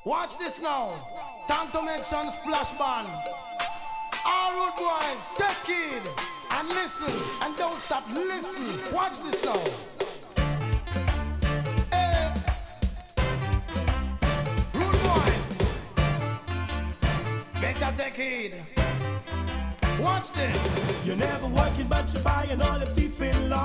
Watch this now. Time to mention Splash Band. All road boys, take it and listen and don't stop. Listen. Watch this now. Hey. Rude boys, better take it. Watch this. You're never working, but you're buying all the teeth in love.